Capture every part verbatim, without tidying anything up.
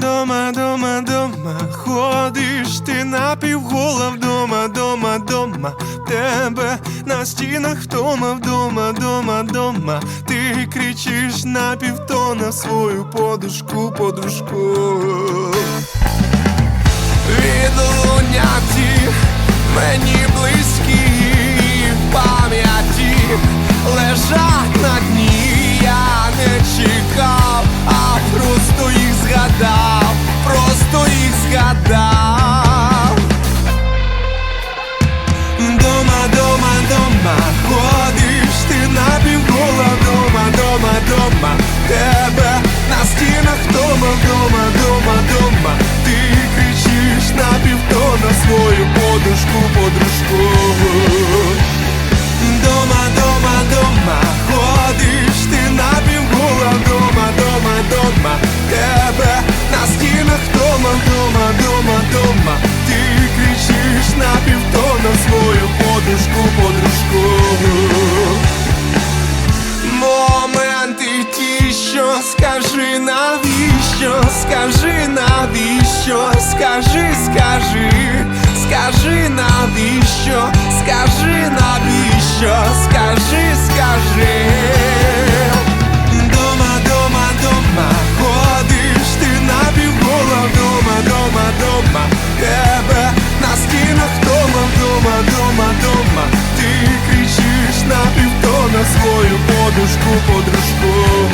дома, дома, дома, ходиш ти напівгола вдома, дома, дома, тебе на стінах втома, вдома, дома, дома, ти кричиш напівтона свою подушку, подружку. Відлуняті мені близькі в пам'яті лежать на дні, я не чекав, а просто їх згадав, просто їх згадав. Дома, дома, дома, ходиш ти напівгола, дома, дома, дома, тебе на стінах втома, дома, дома, дома, ти кричиш напівтона свою подушку, подружку. Дома, дома, дома, ходиш ти напівгола, дома, дома, дома, тебе на стінах втома, дома, дома, дома, ти кричиш напівтона свою подушку, подружку. Моменти ті, що скажи навіщо, скажи навіщо, скажи, скажи, скажи навіщо, скажи навіщо, скажи, скажи. Дома, дома, дома, ходиш ти напівгола, дома, дома, дома, тебе на стінах втома, дома, дома, дома, ти кричиш напівтона свою подушку, подружку.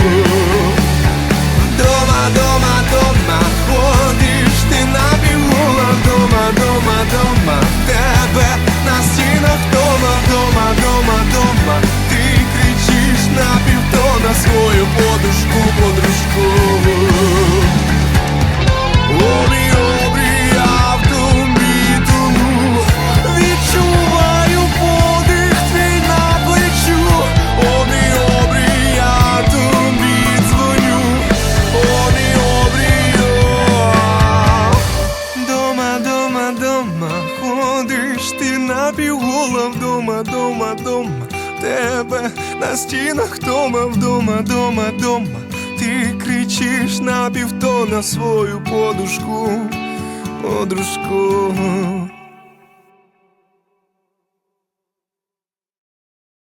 Дома, дома, дома, ходиш ти напівгола, дома, дома, дома, тебе на стінах втома, дома, дома, дома, ти кричиш напівтона свою подушку, подружку. Обрій, обрій, я в тобі тону, відчуваю подих твій на плечу. Обрій, обрій, я тобі дзвоню. Обрій, обрій, о. Дома, дома, дома, ходиш ти напівгола, вдома, дома, дома, тебе на стінах втома, вдома, дома, дома, ти кричиш напівтона свою подушку, подружку.